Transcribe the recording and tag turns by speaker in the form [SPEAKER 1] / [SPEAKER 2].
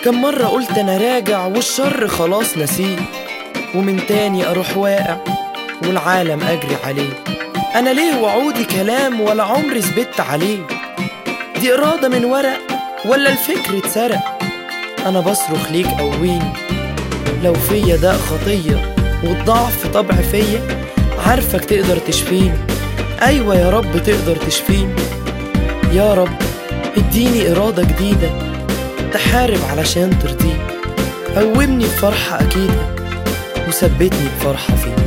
[SPEAKER 1] كم مرة قلت أنا راجع والشر خلاص نسيه، ومن تاني أروح واقع والعالم أجري عليه. أنا ليه وعودي كلام ولا عمري ثبت عليه؟ دي إرادة من ورق ولا الفكر اتسرق؟ أنا بصرخ ليك قويني لو فيا داء خطية والضعف طبع فيا، عارفك تقدر تشفيني، أيوة يا رب تقدر تشفيني. يا رب اديني إرادة جديدة تحارب علشان ترضيك، قومني بفرحة أكيدة وثبتني بفرحة فيك.